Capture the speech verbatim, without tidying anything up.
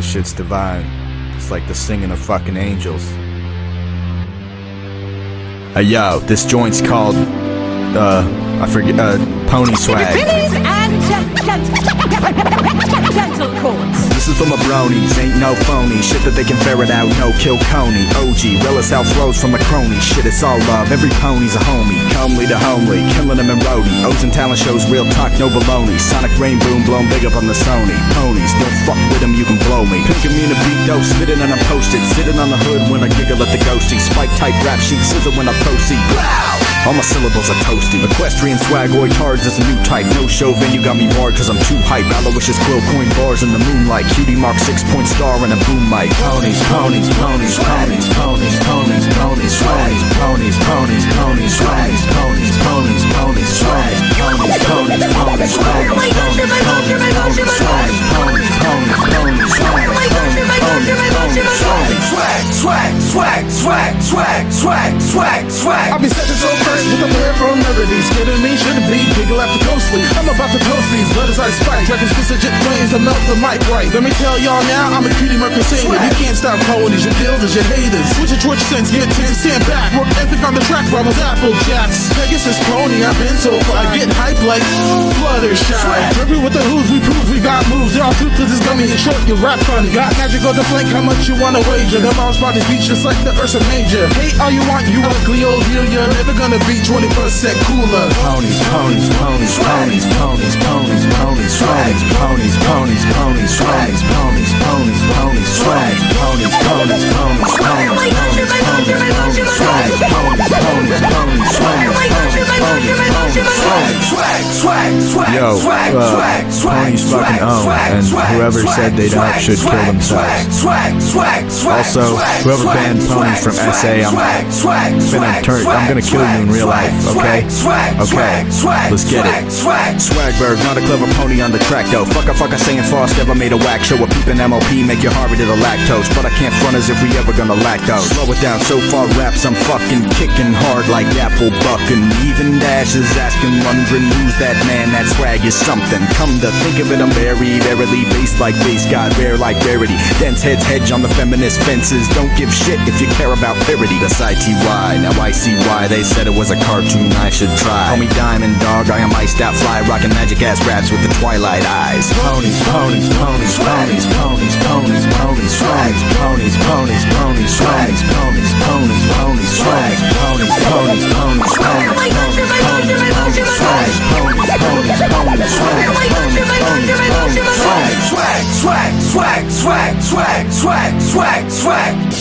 This shit's divine. It's like the singing of fucking angels. Hey yo, this joint's called, uh, I forget, uh, Pony Swag. Ladies and gentle chords. This is for my bronies, ain't no phony. Shit that they can ferret out, no kill Coney. O G, realest how flows from a crony. Shit, it's all love, every pony's a homie. Comely to homely, killing them in roadie. O's and talent shows, real talk, no baloney. Sonic rain boom, blown big up on the Sony. Ponies, don't fuck with them, you can blow me. Pinking me in a beat dope, spitting and I'm posted. Sitting on the hood when I giggle at the ghosty. Spike type rap sheet, scissor when I proceed. Blow! All my syllables are toasty. Equestrian swagoid cards is a new type. No show venue got me barred cause I'm too hype. Aloysius quill coin bars in the moonlight. Cutie mark six point star and a boom mic. Ponies, ponies, ponies, ponies, ponies, ponies, ponies, ponies, ponies, ponies, ponies, ponies, ponies, ponies, ponies, swag, ponies, ponies, ponies, ponies, ponies, ponies, ponies, swag, ponies, ponies, ponies, swag, ponies, ponies, ponies, swag, swag, swag, swag, swag, swag, swag, swag. I'll be setting so fresh with a pair from melodies. Kidding me, shouldn't be, giggle after ghostly. I'm about to toast these letters I spike. Records just legit flames to melt the mic right. Let me tell y'all now, I'm a cutie mark crusader. You can't stop ponies, your builders, your haters. Switch your Twitch sense, get ten, stand back. Work ethic on the track, rivals Apple Jacks. Pegasus pony, I've been so far. Get hype like Fluttershy. Drippy with the hooves, we prove we got moves. Y'all toothless is gummy and short, you rap funny. Got magic on the flank, how much you wanna wager? The bounce spot is beach just like the Ursa Major. Hate all you want, you ugly old heel, you're never gonna be twenty percent cooler. Ponies, ponies, ponies, ponies, ponies, ponies, ponies, swag, ponies, ponies, ponies, swag, ponies, ponies, ponies, swag, ponies, ponies, ponies, ponies, ponies, ponies, swag, ponies, ponies, ponies, swag, ponies, ponies, ponies, swag, swag, swag, swag. Yo, uh, ponies fucking own, and whoever said they don't should kill themselves. Also, whoever banned ponies from S A, I'm gonna turn, I'm gonna kill you in real life, okay? Okay, let's get it. Swagberg, not a clever pony on the track though. Fuck a fuck a saying Frost ever made a whack show. A peeping M O P make you harder to the lactose. But I can't front as if we ever gonna lack those. Slow it down, so far raps I'm fucking kicking hard like apple bucking. Even Dash is asking, wondering who's that man. That swag is something. Come to think of it, I'm very, verily based like base god, rare like rarity. Dense heads hedge on the feminist fences. Don't give shit if you care about parody. That's I T Y, now I see why they said it was a cartoon I should try. Call me Diamond Dog, I am iced out fly, rocking magic ass raps with the twilight eyes. Ponies, ponies, ponies, ponies, ponies, ponies, ponies, swag, ponies, ponies, ponies, swag, ponies, ponies, ponies, swag, ponies, ponies, ponies, ponies, ponies, ponies, ponies, swag, ponies, ponies, ponies, swag, ponies, ponies, ponies, swag, swag, swag, swag, swag, swag, swag, swag, swag.